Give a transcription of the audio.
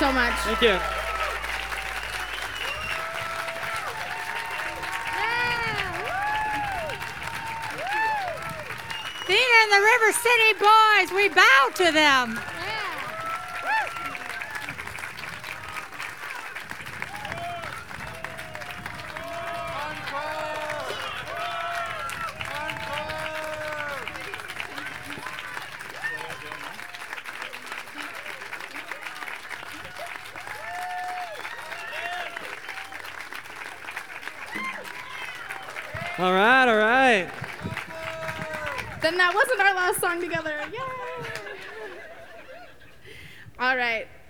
so much. Thank you. These are the River City Boys. We bow to them. All right, all right. Then that wasn't our last song together. Yay! All right.